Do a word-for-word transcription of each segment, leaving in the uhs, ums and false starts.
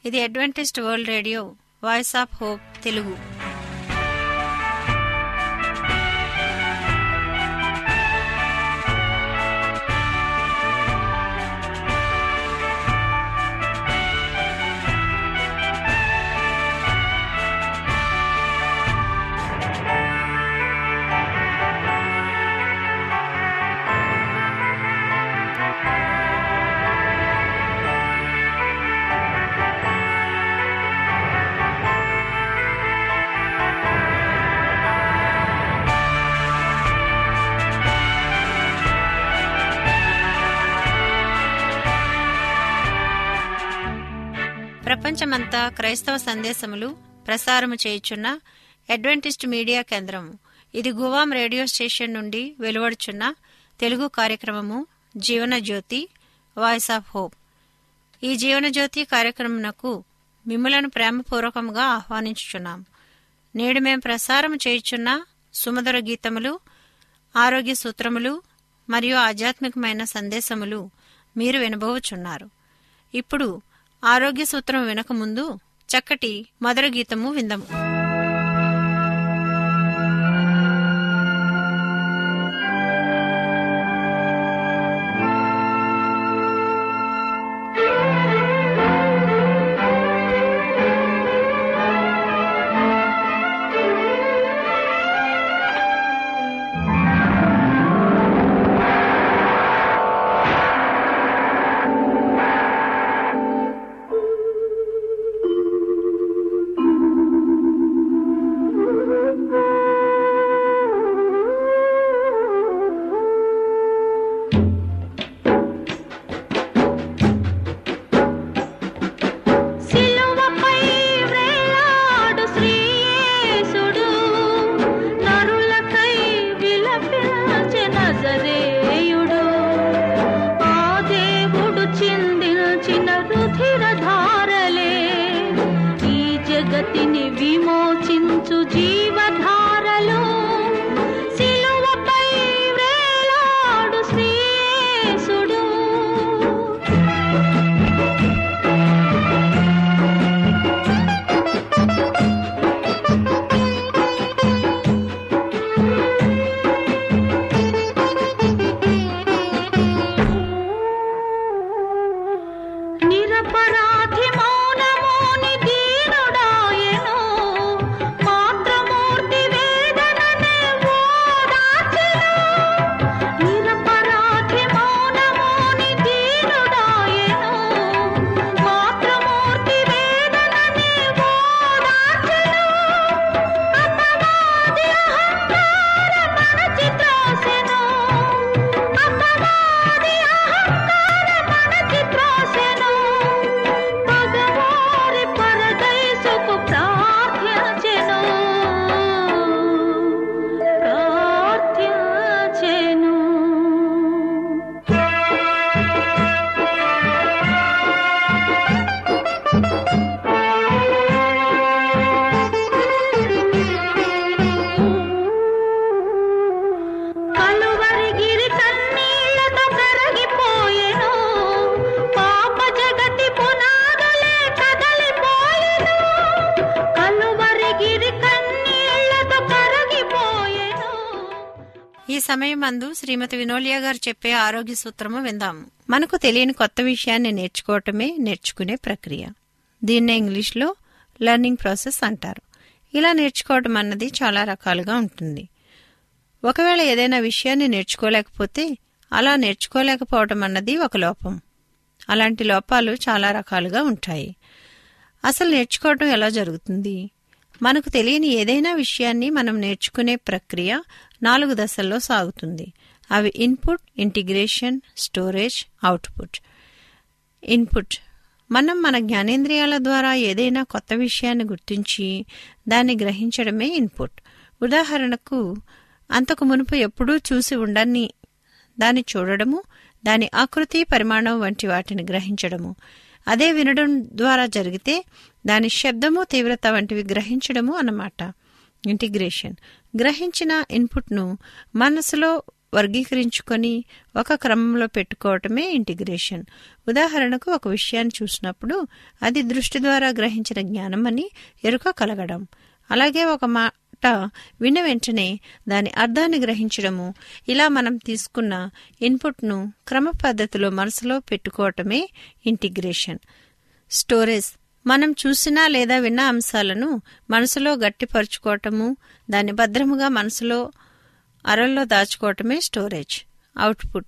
ఇది Adventist world radio voice of hope Telugu. ప్రపంచమంతా క్రైస్తవ సందేశములు ప్రసారము చేయుచున్న అడ్వెంటిస్ట్ మీడియా కేంద్రము. ఇది గువాం రేడియో స్టేషన్ నుండి వెలువడుచున్న తెలుగు కార్యక్రమము జీవనజ్యోతి వాయిస్ ఆఫ్ హోప్. ఈ జీవనజ్యోతి కార్యక్రమమునకు మిమ్ములను ప్రేమపూర్వకంగా ఆహ్వానించుచున్నాం. నేడు మేము ప్రసారం చేయుచున్న సుమధుర గీతములు, ఆరోగ్య సూత్రములు మరియు ఆధ్యాత్మికమైన సందేశములు మీరు వినబోచున్నారు. ఇప్పుడు ఆరోగ్య సూత్రం వినకముందు చక్కటి మధుర గీతము విందము. ఈ సమయమందు శ్రీమతి వినోలియా గారు చెప్పే ఆరోగ్య సూత్రము విందాము. మనకు తెలియని కొత్త విషయాన్ని నేర్చుకోవటమే నేర్చుకునే ప్రక్రియ. దీన్నే ఇంగ్లీష్లో లెర్నింగ్ ప్రాసెస్ అంటారు. ఇలా నేర్చుకోవటం అన్నది చాలా రకాలుగా ఉంటుంది. ఒకవేళ ఏదైనా విషయాన్ని నేర్చుకోలేకపోతే అలా నేర్చుకోలేకపోవటం అన్నది ఒక లోపం. అలాంటి లోపాలు చాలా రకాలుగా ఉంటాయి. అసలు నేర్చుకోవటం ఎలా జరుగుతుంది? మనకు తెలియని ఏదైనా విషయాన్ని మనం నేర్చుకునే ప్రక్రియ నాలుగు దశల్లో సాగుతుంది. అవి input, integration, storage, output. Input మనం మన జ్ఞానేంద్రియాల ద్వారా ఏదైనా కొత్త విషయాన్ని గుర్తించి దాన్ని గ్రహించడమే ఇన్పుట్. ఉదాహరణకు, అంతకు మునుపు ఎప్పుడూ చూసి ఉండని దాన్ని చూడడము, దాని ఆకృతి, పరిమాణం వంటి వాటిని గ్రహించడము. అదే వినడం ద్వారా జరిగితే దాని శబ్దము, తీవ్రత వంటివి గ్రహించడము అన్నమాట. ఇంటిగ్రేషన్ గ్రహించిన ఇన్పుట్ను మనసులో వర్గీకరించుకొని ఒక క్రమంలో పెట్టుకోవటమే ఇంటిగ్రేషన్. ఉదాహరణకు ఒక విషయాన్ని చూసినప్పుడు అది దృష్టి ద్వారా గ్రహించిన జ్ఞానం అని ఎరుక కలగడం. అలాగే ఒక మాట విన్న వెంటనే దాని అర్థాన్ని గ్రహించడము. ఇలా మనం తీసుకున్న ఇన్పుట్ను క్రమ పద్ధతిలో మనసులో పెట్టుకోవటమే ఇంటిగ్రేషన్. స్టోరేజ్ మనం చూసిన లేదా విన్న అంశాలను మనసులో గట్టిపరుచుకోవటము, దాన్ని భద్రముగా మనసులో అరల్లో దాచుకోవటమే స్టోరేజ్. అవుట్పుట్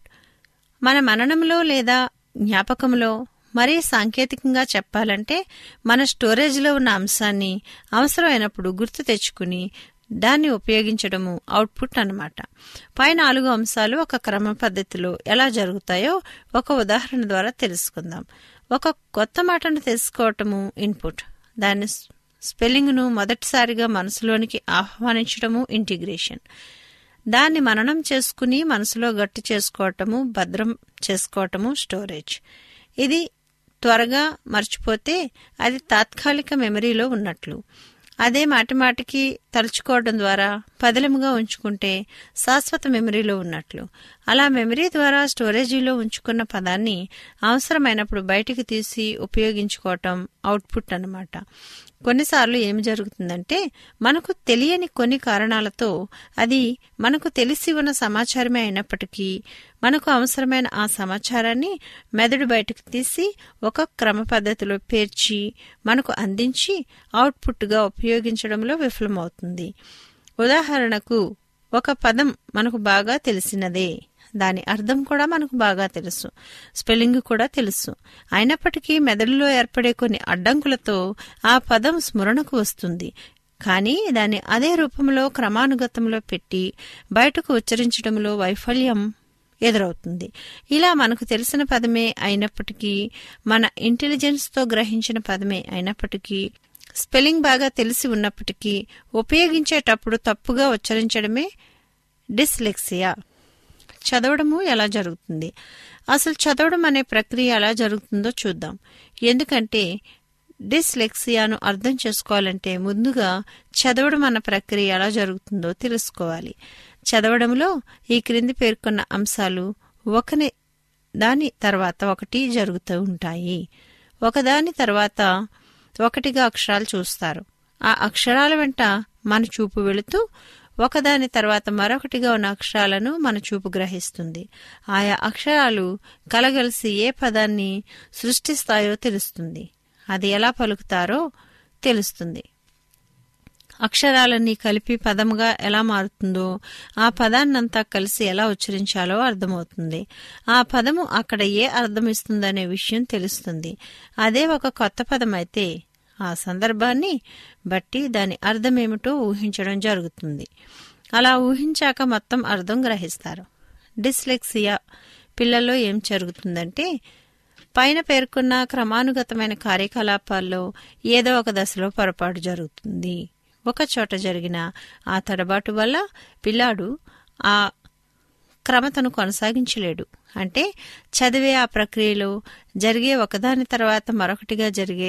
మన మననంలో లేదా జ్ఞాపకంలో. మరీ సాంకేతికంగా చెప్పాలంటే మన స్టోరేజ్లో ఉన్న అంశాన్ని అవసరమైనప్పుడు గుర్తు తెచ్చుకుని దాన్ని ఉపయోగించడము అవుట్పుట్ అన్నమాట. పై నాలుగు అంశాలు ఒక క్రమ పద్ధతిలో ఎలా జరుగుతాయో ఒక ఉదాహరణ ద్వారా తెలుసుకుందాం. ఒక కొత్త మాటను తెలుసుకోవటము ఇన్పుట్, దాని స్పెల్లింగ్ను మొదటిసారిగా మనసులోనికి ఆహ్వానించడము ఇంటిగ్రేషన్, దాన్ని మననం చేసుకుని మనసులో గట్టి చేసుకోవటము, భద్రం చేసుకోవటము స్టోరేజ్. ఇది త్వరగా మర్చిపోతే అది తాత్కాలిక మెమరీలో ఉన్నట్లు. అదే మాటిమాటికి తలుచుకోవడం ద్వారా పదిలముగా ఉంచుకుంటే శాశ్వత మెమరీలో ఉన్నట్లు. అలా మెమరీ ద్వారా స్టోరేజీలో ఉంచుకున్న పదాన్ని అవసరమైనప్పుడు బయటికి తీసి ఉపయోగించుకోవటం అవుట్పుట్ అన్నమాట. కొన్నిసార్లు ఏమి జరుగుతుందంటే మనకు తెలియని కొన్ని కారణాలతో అది మనకు తెలిసి ఉన్న సమాచారమే అయినప్పటికీ మనకు అవసరమైన ఆ సమాచారాన్ని మెదడు బయటకు తీసి ఒక క్రమ పద్ధతిలో పేర్చి మనకు అందించి అవుట్పుట్గా ఉపయోగించడంలో విఫలమవుతుంది. ఉదాహరణకు ఒక పదం మనకు బాగా తెలిసినదే, దాని అర్థం కూడా మనకు బాగా తెలుసు, స్పెల్లింగ్ కూడా తెలుసు. అయినప్పటికీ మెదడులో ఏర్పడే కొన్ని అడ్డంకులతో ఆ పదం స్మరణకు వస్తుంది. కానీ దాన్ని అదే రూపంలో క్రమానుగతంలో పెట్టి బయటకు ఉచ్చరించడంలో వైఫల్యం ఎదురవుతుంది. ఇలా మనకు తెలిసిన పదమే అయినప్పటికీ, మన ఇంటెలిజెన్స్తో గ్రహించిన పదమే అయినప్పటికీ, స్పెల్లింగ్ బాగా తెలిసి ఉన్నప్పటికీ ఉపయోగించేటప్పుడు తప్పుగా ఉచ్చరించడమే డిస్లెక్సియా. చదవడము ఎలా జరుగుతుంది? అసలు చదవడం అనే ప్రక్రియ ఎలా జరుగుతుందో చూద్దాం. ఎందుకంటే డిస్లెక్సియాను అర్థం చేసుకోవాలంటే ముందుగా చదవడం అన్న ప్రక్రియ ఎలా జరుగుతుందో తెలుసుకోవాలి. చదవడంలో ఈ క్రింది పేర్కొన్న అంశాలు ఒకని దాని తర్వాత ఒకటి జరుగుతూ ఉంటాయి. ఒకదాని తర్వాత ఒకటిగా అక్షరాలు చూస్తారు. ఆ అక్షరాల వెంట మన చూపు వెళుతూ ఒకదాని తర్వాత మరొకటిగా ఉన్న అక్షరాలను మన చూపు గ్రహిస్తుంది. ఆయా అక్షరాలు కలగలిసి ఏ పదాన్ని సృష్టిస్తాయో తెలుస్తుంది. అది ఎలా పలుకుతారో తెలుస్తుంది. అక్షరాలన్నీ కలిపి పదముగా ఎలా మారుతుందో, ఆ పదాన్నంతా కలిసి ఎలా ఉచ్చరించాలో అర్థమవుతుంది. ఆ పదము అక్కడ ఏ అర్థం ఇస్తుందనే విషయం తెలుస్తుంది. అదే ఒక కొత్త పదం అయితే ఆ సందర్భాన్ని బట్టి దాని అర్థమేమిటో ఊహించడం జరుగుతుంది. అలా ఊహించాక మొత్తం అర్థం గ్రహిస్తారు. డిస్లెక్సియా పిల్లల్లో ఏం జరుగుతుందంటే పైన పేర్కొన్న క్రమానుగతమైన కార్యకలాపాల్లో ఏదో ఒక దశలో పొరపాటు జరుగుతుంది. ఒక చోట జరిగిన ఆ తడబాటు వల్ల పిల్లాడు ఆ క్రమతను కొనసాగించలేడు. అంటే చదివే ఆ ప్రక్రియలో జరిగే ఒకదాని తర్వాత మరొకటిగా జరిగే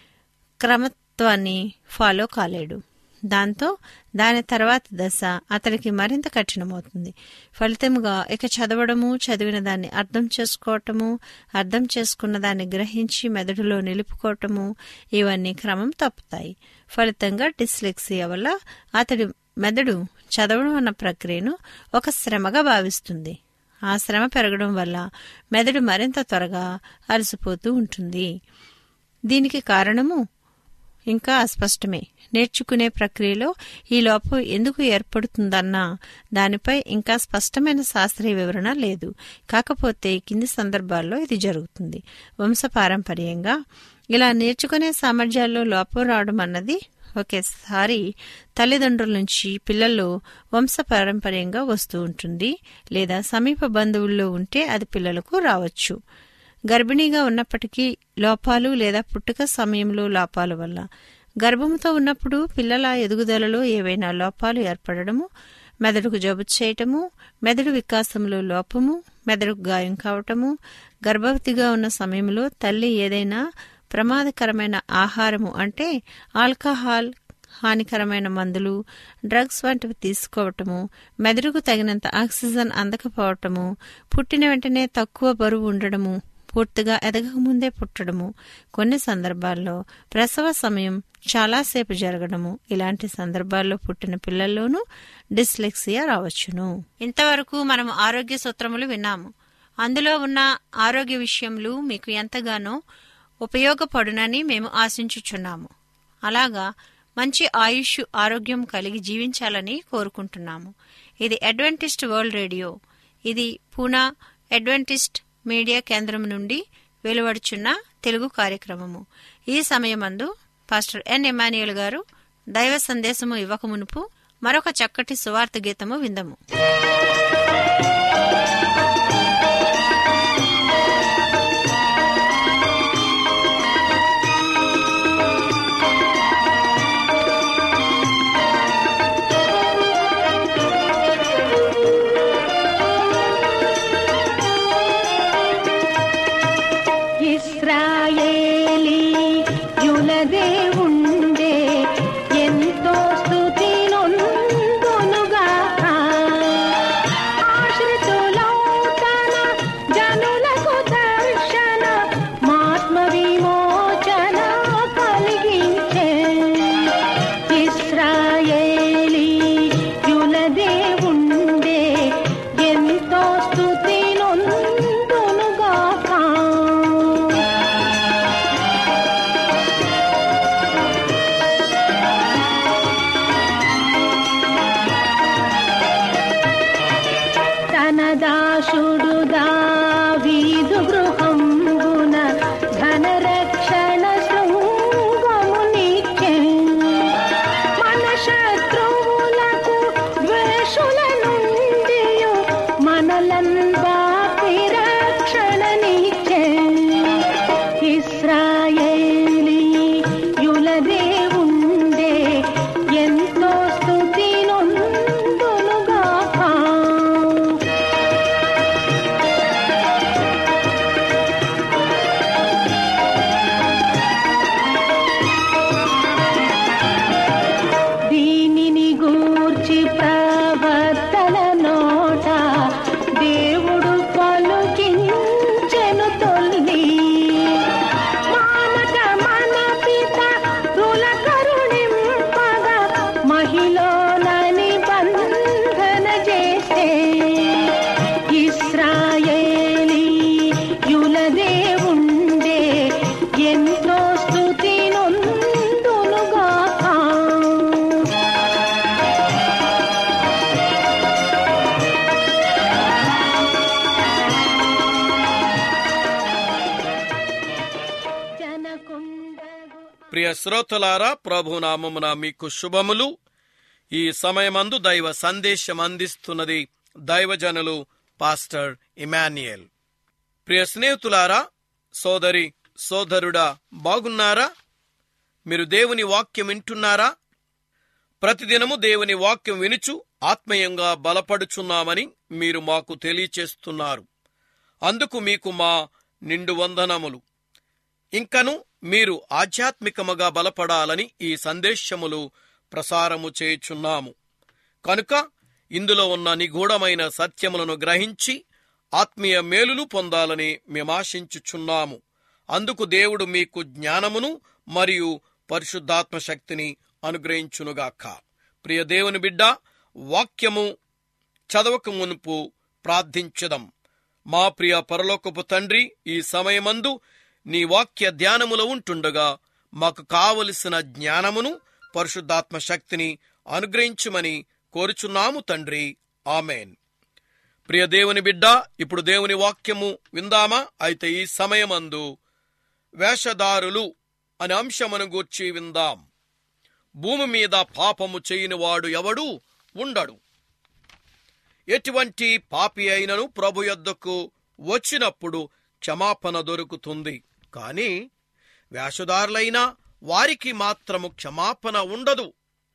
క్రమత్వాన్ని ఫాలో కాలేడు. దాంతో దాని తర్వాత దశ అతడికి మరింత కఠినమవుతుంది. ఫలితముగా ఇక చదవడము, చదివిన దాన్ని అర్థం చేసుకోవటము, అర్థం చేసుకున్న దాన్ని గ్రహించి మెదడులో నిలుపుకోవటము, ఇవన్నీ క్రమం తప్పుతాయి. ఫలితంగా డిస్లెక్సియా వల్ల అతడి మెదడు చదవడం అన్న ప్రక్రియను ఒక శ్రమగా భావిస్తుంది. ఆ శ్రమ పెరగడం వల్ల మెదడు మరింత త్వరగా అలసిపోతూ ఉంటుంది. దీనికి కారణము ఇంకా అస్పష్టమే. నేర్చుకునే ప్రక్రియలో ఈ లోపం ఎందుకు ఏర్పడుతుందన్న దానిపై ఇంకా స్పష్టమైన శాస్త్రీయ వివరణ లేదు. కాకపోతే కింది సందర్భాల్లో ఇది జరుగుతుంది. వంశపారంపర్యంగా ఇలా నేర్చుకునే సామర్థ్యాల్లో లోపం రావడం అన్నది ఒకేసారి తల్లిదండ్రుల నుంచి పిల్లల్లో వంశపారంపర్యంగా వస్తూ ఉంటుంది. లేదా సమీప బంధువుల్లో ఉంటే అది పిల్లలకు రావచ్చు. గర్భిణీగా ఉన్నప్పటికీ లోపాలు లేదా పుట్టుక సమయంలో లోపాల వల్ల, గర్భంతో ఉన్నప్పుడు పిల్లల ఎదుగుదలలో ఏవైనా లోపాలు ఏర్పడము, మెదడుకు జబ్బు చేయటము, మెదడు వికాసంలో లోపము, మెదడుకు గాయం కావటము, గర్భవతిగా ఉన్న సమయంలో తల్లి ఏదైనా ప్రమాదకరమైన ఆహారము అంటే ఆల్కహాల్, హానికరమైన మందులు, డ్రగ్స్ వంటివి తీసుకోవటము, మెదడుకు తగినంత ఆక్సిజన్ అందకపోవటము, పుట్టిన వెంటనే తక్కువ బరువు ఉండడము, పూర్తిగా ఎదగకముందే పుట్టడము, కొన్ని సందర్భాల్లో ప్రసవ సమయం చాలాసేపు జరగడము, ఇలాంటి సందర్భాల్లో పుట్టిన పిల్లల్లోనూ డిస్లెక్సియా రావచ్చును. ఇంతవరకు మనం ఆరోగ్య సూత్రములు విన్నాము. అందులో ఉన్న ఆరోగ్య విషయములు మీకు ఎంతగానో ఉపయోగపడునని మేము ఆశించుచున్నాము. అలాగా మంచి ఆయుష్, ఆరోగ్యం కలిగి జీవించాలని కోరుకుంటున్నాము. ఇది అడ్వెంటిస్ట్ వరల్డ్ రేడియో. ఇది పూనా అడ్వెంటిస్ట్ మీడియా కేంద్రం నుండి వెలువడుచున్న తెలుగు కార్యక్రమము. ఈ సమయమందు పాస్టర్ ఎన్ ఎమాన్యుయల్ గారు దైవ సందేశము ఇవ్వకమునుపు మరొక చక్కటి సువార్త గీతము విందము. ప్రియ శ్రోతలారా, ప్రభునామమున మీకు శుభములు. ఈ సమయమందు దైవ సందేశం అందిస్తున్నది దైవజనులు పాస్టర్ ఇమాన్యుయల్. ప్రియ స్నేహితులారా, సోదరి సోదరుడా, బాగున్నారా? మీరు దేవుని వాక్యం వింటున్నారా? ప్రతిదినము దేవుని వాక్యం వినుచు ఆత్మీయంగా బలపడుచున్నామని మీరు మాకు తెలియచేస్తున్నారు. అందుకు మీకు మా నిండు వందనములు. ఇంకను మీరు ఆధ్యాత్మికముగా బలపడాలని ఈ సందేశములు ప్రసారము చేయుచున్నాము. కనుక ఇందులో ఉన్న నిగూఢమైన సత్యములను గ్రహించి ఆత్మీయ మేలులు పొందాలని మేమాశించుచున్నాము. అందుకు దేవుడు మీకు జ్ఞానమును మరియు పరిశుద్ధాత్మ శక్తిని అనుగ్రహించునుగాక. ప్రియ దేవుని బిడ్డ, వాక్యము చదవక మునుపు ప్రార్థించదం. మా ప్రియ పరలోకపు తండ్రి, ఈ సమయమందు నీ వాక్య ధ్యానములో ఉంటుండగా మాకు కావలసిన జ్ఞానమును పరిశుద్ధాత్మ శక్తిని అనుగ్రహించుమని కోరుచున్నాము తండ్రి. ఆమెన్. ప్రియ దేవుని బిడ్డ, ఇప్పుడు దేవుని వాక్యము విందామా? అయితే ఈ సమయమందు వేషధారులు అనే అంశమును గూర్చి విందాం. భూమి మీద పాపము చేయనివాడు ఎవడూ ఉండడు. ఎటువంటి పాపి అయినను ప్రభు యొద్దకు వచ్చినప్పుడు క్షమాపణ దొరుకుతుంది. కాని వేషధారులైన వారికి మాత్రము క్షమాపణ ఉండదు.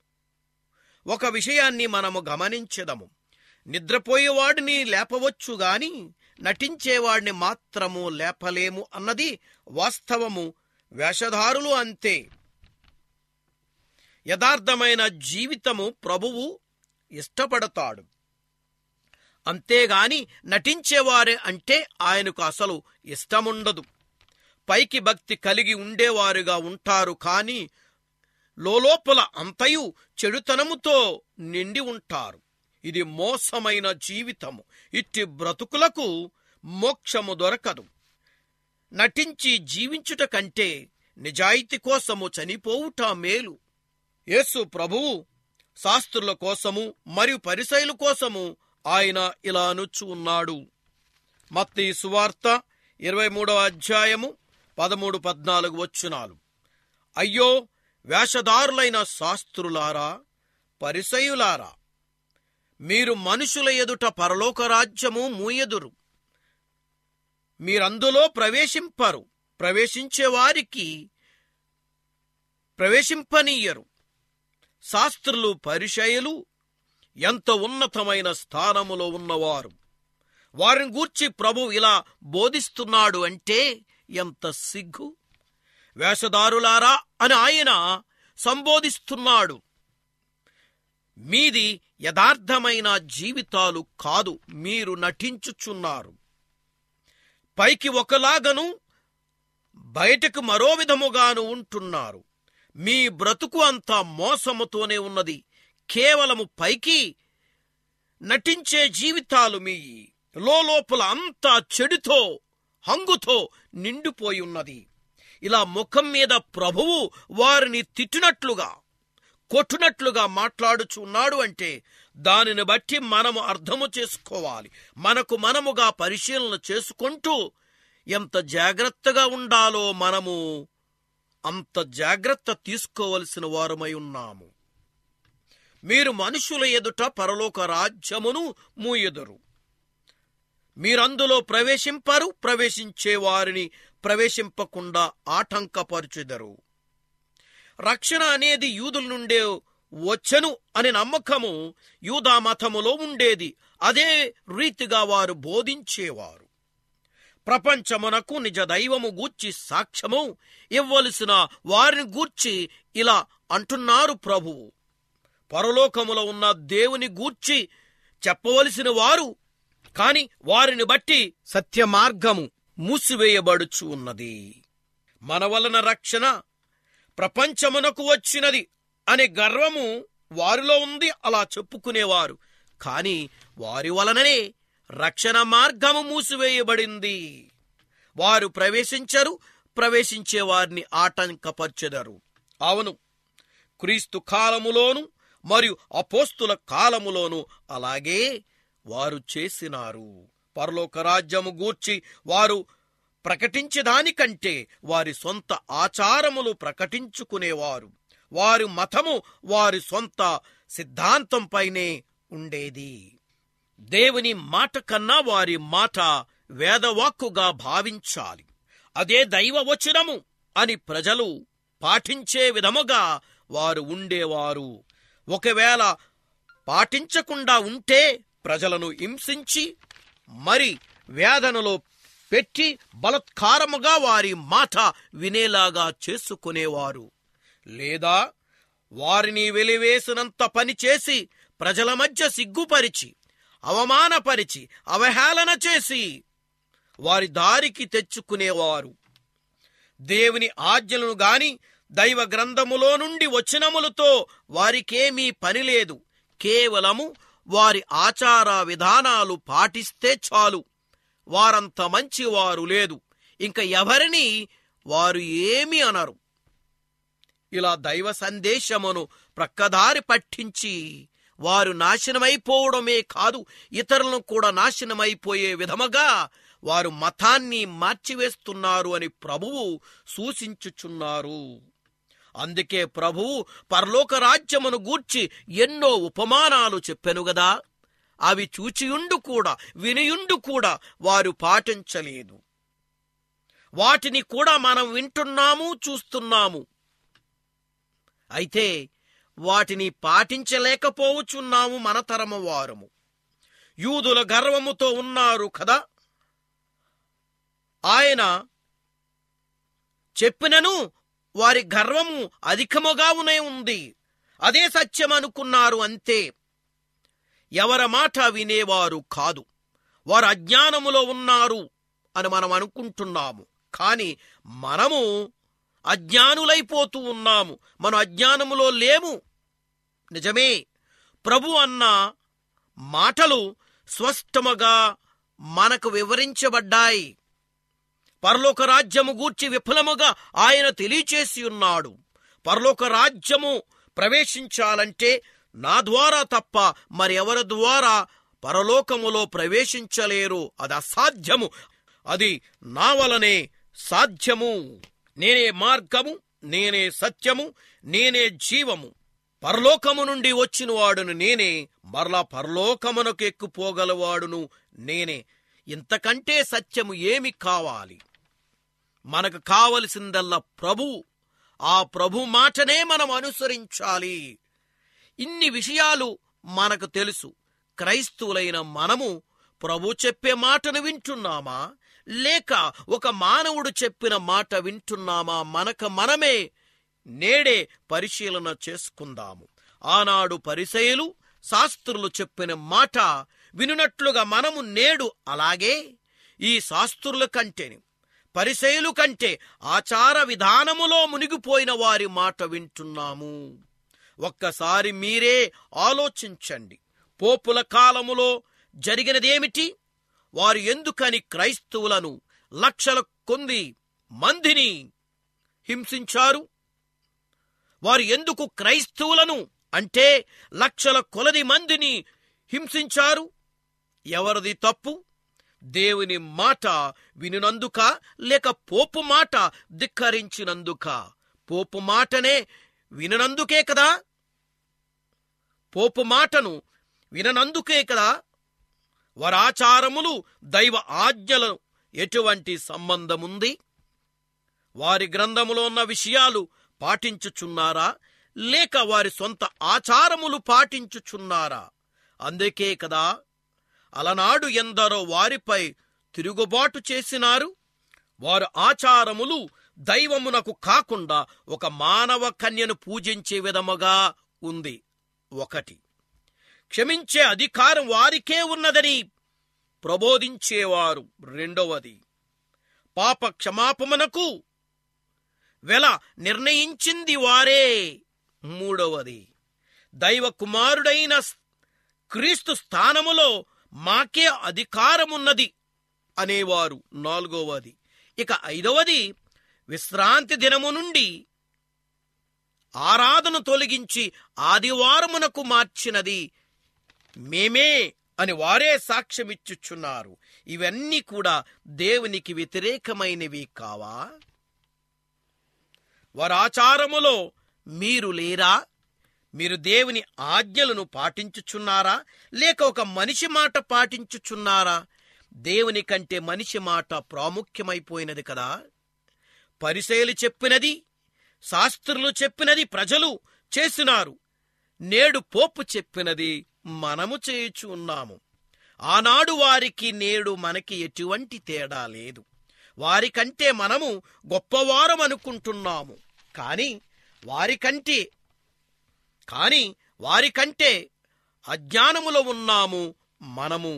ఒక విషయాన్ని మనము గమనించదము. నిద్రపోయేవాడిని లేపవచ్చు గాని నటించేవాడిని మాత్రము లేపలేము అన్నది వాస్తవము. వేషధారులు అంతే. యథార్థమైన జీవితము ప్రభువు ఇష్టపడతాడు. అంతేగాని నటించేవారే అంటే ఆయనకు అసలు ఇష్టముండదు. పైకి భక్తి కలిగి ఉండేవారుగా ఉంటారు, కాని లోలోపల అంతయు చెడుతనముతో నిండి ఉంటారు. ఇది మోసమైన జీవితము. ఇట్టి బ్రతుకులకు మోక్షము దొరకదు. నటించి జీవించుట కంటే నిజాయితీ కోసము చనిపోవుట మేలు. యేసు ప్రభువు శాస్త్రుల కోసము మరియు పరిసయ్యుల కోసము ఆయన ఇలా అనుచు ఉన్నాడు. మత్తయి సువార్త ఇరవై మూడవ అధ్యాయము పదమూడు పద్నాలుగు వచనాలు. అయ్యో వేషధారులైన శాస్త్రులారా, పరిసయ్యులారా, మీరు మనుషుల ఎదుట పరలోక రాజ్యము మూయెదురు. మీరందులో ప్రవేశింపరు, ప్రవేశించేవారికి ప్రవేశింపనీయరు. శాస్త్రులు పరిసయ్యులు ఎంత ఉన్నతమైన స్థానములో ఉన్నవారు. వారిని గూర్చి ప్రభు ఇలా బోధిస్తున్నాడు అంటే ఎంత సిగ్గు. వేషధారులారా అని ఆయన సంబోధిస్తున్నాడు. మీది యథార్థమైన జీవితాలు కాదు, మీరు నటించుచున్నారు. పైకి ఒకలాగను బయటకు మరో విధముగాను ఉంటున్నారు. మీ బ్రతుకు అంతా మోసముతోనే ఉన్నది. కేవలము పైకి నటించే జీవితాలు మీ లోపల అంతా చెడుతో, హంగుతో నిండిపోయి ఉన్నది. ఇలా ముఖం మీద ప్రభువు వారిని తిట్టినట్లుగా, కొట్టునట్లుగా మాట్లాడుచున్నాడు అంటే దానిని బట్టి మనము అర్థము చేసుకోవాలి. మనకు మనముగా పరిశీలన చేసుకుంటూ ఎంత జాగ్రత్తగా ఉండాలో మనము అంత జాగ్రత్త తీసుకోవలసిన వారమై ఉన్నాము. మీరు మనుషుల ఎదుట పరలోక రాజ్యమును మూయెదరు. మీరందులో ప్రవేశింపరు, ప్రవేశించే వారిని ప్రవేశింపకుండా ఆటంకపరచెదరు. రక్షణ అనేది యూదుల నుండే వచ్చెను అనే నమ్మకము యూదా మతములో ఉండేది. అదే రీతిగా వారు బోధించేవారు. ప్రపంచమునకు నిజ దైవము గూర్చి సాక్ష్యము ఇవ్వవలసిన వారిని గూర్చి ఇలా అంటున్నారు ప్రభువు. పరలోకములో ఉన్న దేవుని గూర్చి చెప్పవలసిన వారు, కాని వారిని బట్టి సత్య మార్గము మూసివేయబడుచు ఉన్నది. మన వలన రక్షణ ప్రపంచమునకు వచ్చినది అనే గర్వము వారిలో ఉంది, అలా చెప్పుకునేవారు. కాని వారి వలననే రక్షణ మార్గము మూసివేయబడింది. వారు ప్రవేశించరు, ప్రవేశించే వారిని ఆటంకపరచెదరు. అవును, క్రీస్తు కాలములోను మరియు అపోస్తుల కాలములోను అలాగే వారు చేసినారు. పరలోక రాజ్యము గూర్చి వారు ప్రకటించేదానికంటే వారి సొంత ఆచారములు ప్రకటించుకునేవారు. వారి మతము వారి సొంత సిద్ధాంతంపైనే ఉండేది. దేవుని మాట కన్నా వారి మాట వేదవాక్కుగా భావించాలి. అదే దైవ వచనము అని ప్రజలు పాటించే విధముగా వారు ఉండేవారు. ఒకవేళ పాటించకుండా ఉంటే ప్రజలను హింసించి మరి వేదనలో పెట్టి బలత్కారముగా వారి మాట వినేలాగా చేసుకునేవారు. లేదా వారిని వెలివేసినంత పనిచేసి ప్రజల మధ్య సిగ్గుపరిచి, అవమానపరిచి, అవహేళన చేసి వారి దారికి తెచ్చుకునేవారు. దేవుని ఆజ్ఞలను గాని దైవ గ్రంథములో నుండి వచనములతో వారికేమీ పనిలేదు. కేవలము వారి ఆచార విధానాలు పాటిస్తే చాలు. వారంత మంచివారు లేదు, ఇంక ఎవరిని వారు ఏమీ అనరు. ఇలా దైవ సందేశమును ప్రక్కదారి పట్టించి వారు నాశనమైపోవడమే కాదు, ఇతరులను కూడా నాశనమైపోయే విధముగా వారు మతాన్ని మార్చివేస్తున్నారు అని ప్రభువు సూచించుచున్నారు. అందుకే ప్రభువు పరలోక రాజ్యమును గూర్చి ఎన్నో ఉపమానాలు చెప్పెను గదా. అవి చూచియుండు కూడా, వినియుండు కూడా వారు పాటించలేదు. వాటిని కూడా మనం వింటున్నాము, చూస్తున్నాము. అయితే వాటిని పాటించలేకపోవచ్చున్నాము మన తరము వారము. యూదుల గర్వముతో ఉన్నారు కదా. ఆయన చెప్పినను వారి గర్వము అధికముగానే ఉంది. అదే సత్యం అనుకున్నారు అంతే. ఎవరి మాట వినేవారు కాదు. వారు అజ్ఞానములో ఉన్నారు అని మనం అనుకుంటున్నాము. కాని మనము అజ్ఞానులైపోతూ ఉన్నాము. మనం అజ్ఞానములో లేము. నిజమే, ప్రభు అన్న మాటలు స్పష్టముగా మనకు వివరించబడ్డాయి. పరలోక రాజ్యము గూర్చి విఫలముగా ఆయన తెలియచేసి ఉన్నాడు. పరలోక రాజ్యము ప్రవేశించాలంటే నా ద్వారా తప్ప మరి ఎవరి ద్వారా పరలోకములో ప్రవేశించలేరు. అది అసాధ్యము. అది నా వలనే సాధ్యము. నేనే మార్గము, నేనే సత్యము, నేనే జీవము. పరలోకము నుండి వచ్చిన వాడును నేనే, మరలా పరలోకమునకు ఎక్కుపోగలవాడును నేనే. ఇంతకంటే సత్యము ఏమి కావాలి? మనకు కావలసిందల్లా ప్రభు. ఆ ప్రభు మాటనే మనం అనుసరించాలి. ఇన్ని విషయాలు మనకు తెలుసు. క్రైస్తవులైన మనము ప్రభు చెప్పే మాటను వింటున్నామా, లేక ఒక మానవుడు చెప్పిన మాట వింటున్నామా? మనకు మనమే నేడే పరిశీలన చేసుకుందాము. ఆనాడు పరిసయ్యులు శాస్త్రులు చెప్పిన మాట వినున్నట్లుగా మనము నేడు అలాగే ఈ శాస్త్రుల కంటే, పరిసయ్యుల కంటే ఆచార విధానములో మునిగిపోయిన వారి మాట వింటున్నాము. ఒక్కసారి మీరే ఆలోచించండి. పోపుల కాలములో జరిగినదేమిటి? వారు ఎందుకని క్రైస్తవులను లక్షల కొద్ది మందిని హింసించారు? వారు ఎందుకు క్రైస్తవులను అంటే లక్షల కొలది మందిని హింసించారు? ఎవరిది తప్పు? దేవుని మాట వినినందుక, లేక పోపు మాట ధిక్కరించినందుక? పోపు మాటనే విననందుకే కదా. పోపు మాటను విననందుకే కదా. వరాచారములు దైవ ఆజ్ఞలను ఎటువంటి సంబంధముంది? వారి గ్రంథములో ఉన్న విషయాలు పాటించుచున్నారా, లేక వారి సొంత ఆచారములు పాటించుచున్నారా? అందుకే కదా అలనాడు ఎందరో వారిపై తిరుగుబాటు చేసినారు. వారు ఆచారములు దైవమునకు కాకుండా ఒక మానవ కన్యను పూజించే విధముగా ఉంది. ఒకటి, క్షమించే అధికారం వారికే ఉన్నదని ప్రబోధించేవారు. రెండవది, పాప క్షమాపణకు వెల నిర్ణయించింది వారే. మూడవది, దైవ కుమారుడైన క్రీస్తు స్థానములో మాకే అధికారమున్నది అనేవారు. నాలుగవది, ఇక ఐదవది, విశ్రాంతి దినము నుండి ఆరాధన తొలగించి ఆదివారమునకు మార్చినది మేమే అని వారే సాక్ష్యమిచ్చుచున్నారు. ఇవన్నీ కూడా దేవునికి వ్యతిరేకమైనవి కావా? వారాచారములో మీరు లేరా? మీరు దేవుని ఆజ్ఞలను పాటించుచున్నారా, లేక ఒక మనిషి మాట పాటించుచున్నారా? దేవుని కంటే మనిషి మాట ప్రాముఖ్యమైపోయినది కదా. పరిసయ్యులు చెప్పినది, శాస్త్రులు చెప్పినది ప్రజలు చేసినారు. నేడు పోపు చెప్పినది మనము చేయుచు ఉన్నాము. ఆనాడు వారికి నేడు మనకి ఎటువంటి తేడా లేదు. వారికంటే మనము గొప్పవారం అనుకుంటున్నాము. కాని వారికంటే కాని వారికంటే అజ్ఞానములో ఉన్నాము మనము.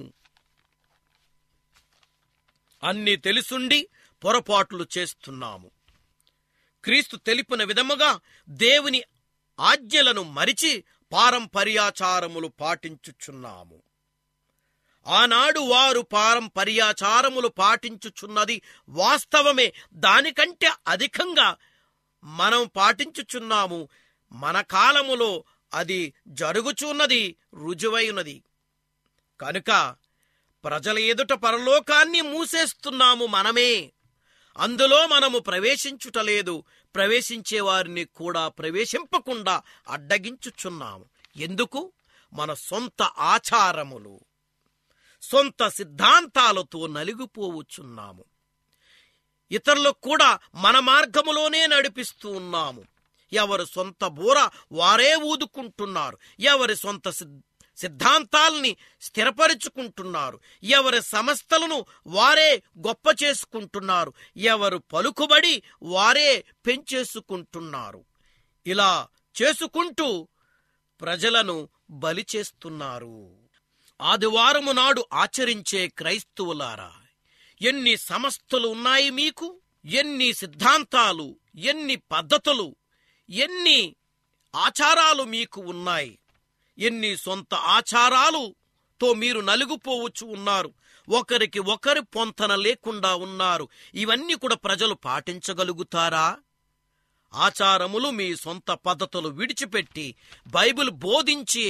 అన్ని తెలుసుండి పొరపాట్లు చేస్తున్నాము. క్రీస్తు తెలిపిన విధముగా దేవుని ఆజ్ఞలను మరిచి పారంపర్యాచారములు పాటించుచున్నాము. ఆనాడు వారు పారంపర్యాచారములు పాటించుచున్నది వాస్తవమే. దానికంటే అధికంగా మనం పాటించుచున్నాము. మన కాలములో అది జరుగుచున్నది రుజువైనది కనుక ప్రజల ఎదుట పరలోకాన్ని మూసేస్తున్నాము మనమే. అందులో మనము ప్రవేశించుటలేదు. ప్రవేశించే వారిని కూడా ప్రవేశింపకుండా అడ్డగించుచున్నాము. ఎందుకు? మన సొంత ఆచారములు, సొంత సిద్ధాంతాలతో నలిగిపోవచ్చున్నాము. ఇతరులకు కూడా మన మార్గములోనే నడిపిస్తూ ఉన్నాము. ఎవరి సొంత బూర వారే ఊదుకుంటున్నారు. ఎవరి సొంత సిద్ధాంతాల్ని స్థిరపరుచుకుంటున్నారు. ఎవరి సంస్థలను వారే గొప్ప చేసుకుంటున్నారు. ఎవరు పలుకుబడి వారే పెంచేసుకుంటున్నారు. ఇలా చేసుకుంటూ ప్రజలను బలి చేస్తున్నారు. ఆదివారము నాడు ఆచరించే క్రైస్తవులారా, ఎన్ని సంస్థలు ఉన్నాయి మీకు, ఎన్ని సిద్ధాంతాలు, ఎన్ని పద్ధతులు, ఎన్ని ఆచారాలు మీకు ఉన్నాయి. ఎన్ని సొంత ఆచారాలుతో మీరు నలుగుపోవచ్చు ఉన్నారు. ఒకరికి ఒకరి పొంతన లేకుండా ఉన్నారు. ఇవన్నీ కూడా ప్రజలు పాటించగలుగుతారా? ఆచారములు, మీ సొంత పద్ధతులు విడిచిపెట్టి బైబిల్ బోధించే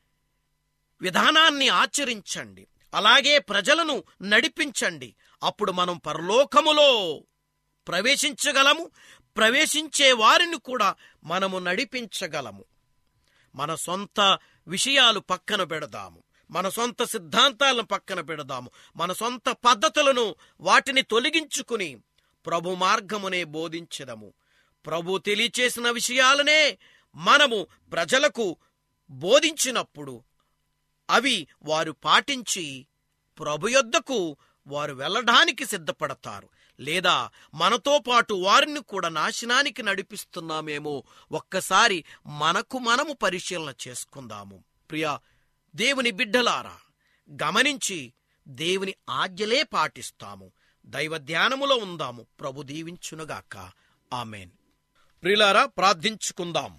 విధానాన్ని ఆచరించండి. అలాగే ప్రజలను నడిపించండి. అప్పుడు మనం పరలోకములో ప్రవేశించగలము. ప్రవేశించే వారిని కూడా మనము నడిపించగలము. మన సొంత విషయాలు పక్కన పెడదాము. మన సొంత సిద్ధాంతాలను పక్కన పెడదాము. మన సొంత పద్ధతులను వాటిని తొలగించుకుని ప్రభు మార్గమునే బోధించెదము. ప్రభు తెలియచేసిన విషయాలనే మనము ప్రజలకు బోధించినప్పుడు అవి వారు పాటించి ప్రభు యొద్దకు వారు వెళ్ళడానికి సిద్ధపడతారు. లేదా మనతో పాటు వారిని కూడా నాశనానికి నడిపిస్తున్నామేమో ఒక్కసారి మనకు మనము పరిశీలన చేసుకుందాము. ప్రియా దేవుని బిడ్డలారా, గమనించి దేవుని ఆజ్ఞలే పాటిస్తాము. దైవ ధ్యానములో ఉందాము. ప్రభు దీవించునుగాక. ఆమేన్. ప్రియులారా, ప్రార్థించుకుందాం.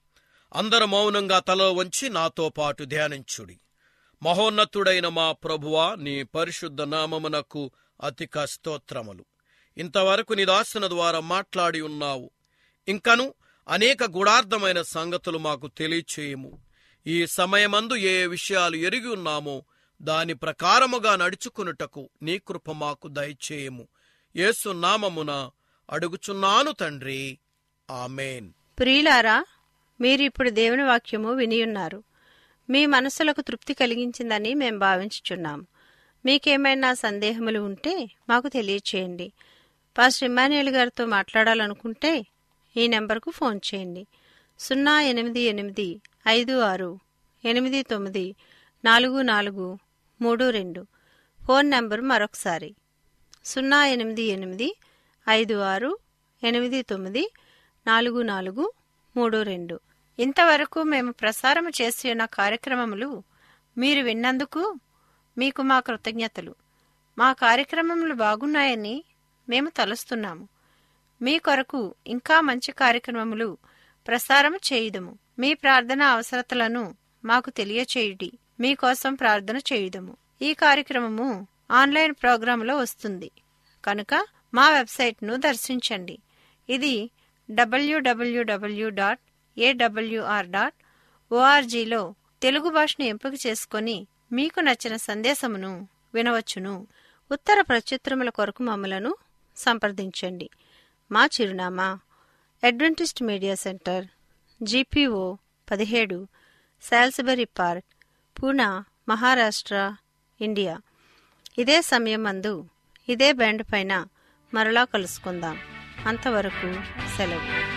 అందరూ మౌనంగా తల వంచి నాతో పాటు ధ్యానించుడి. మహోన్నతుడైన మా ప్రభువా, నీ పరిశుద్ధ నామమునకు అధిక స్తోత్రములు. ఇంతవరకు నీ దాసుని ద్వారా మాట్లాడి ఉన్నావు. ఇంకను అనేక గూఢార్థమైన సంగతులు మాకు తెలియచేయము. ఈ సమయమందు ఏ విషయాలు ఎరిగి ఉన్నామో దాని ప్రకారముగా నడుచుకునుటకు నీ కృప మాకు దయచేయము. యేసు నామమున అడుగుచున్నాను తండ్రి. ఆమేన్. ప్రియులారా, మీరిప్పుడు దేవుని వాక్యము వినియున్నారు. మీ మనసులకు తృప్తి కలిగించిందని మేం భావించుచున్నాము. మీకేమైనా సందేహములు ఉంటే మాకు తెలియచేయండి. పాస్టర్ ఇమ్మాన్యుయల్ గారితో మాట్లాడాలనుకుంటే ఈ నెంబర్కు ఫోన్ చేయండి. సున్నా ఎనిమిది ఎనిమిది ఐదు ఆరు ఎనిమిది తొమ్మిది నాలుగు నాలుగు మూడు రెండు. ఫోన్ నెంబర్ మరొకసారి సున్నా ఎనిమిది ఎనిమిది ఐదు ఆరు ఎనిమిది తొమ్మిది నాలుగు నాలుగు మూడు రెండు. ఇంతవరకు మేము ప్రసారం చేసి ఉన్న కార్యక్రమములు మీరు విన్నందుకు మీకు మా కృతజ్ఞతలు. మా కార్యక్రమములు బాగున్నాయని మేము తలుస్తున్నాము. మీ కొరకు ఇంకా మంచి కార్యక్రమములు ప్రసారం చేయుదము. మీ ప్రార్థన అవసరతలను మాకు తెలియచేయుడి. మీకోసం ప్రార్థన చేయుదము. ఈ కార్యక్రమము ఆన్లైన్ ప్రోగ్రాంలో వస్తుంది కనుక మా వెబ్సైట్ను దర్శించండి. ఇది డబ్ల్యూడబ్ల్యూడబ్ల్యూ డాట్ ఏడబ్ల్యూఆర్ డాట్ ఓఆర్జీలో తెలుగు భాషను ఎంపిక చేసుకుని మీకు నచ్చిన సందేశమును వినవచ్చును. ఉత్తర ప్రత్యుత్తరముల కొరకు మమ్మలను సంప్రదించండి. మా చిరునామా అడ్వెంటిస్ట్ మీడియా సెంటర్, జీపీఓ పదిహేడు, Salisbury park, Poona, Maharashtra, India. ఇదే సమయం మందు ఇదే బ్యాండ్ పైన మరలా కలుసుకుందాం. అంతవరకు సెలవు.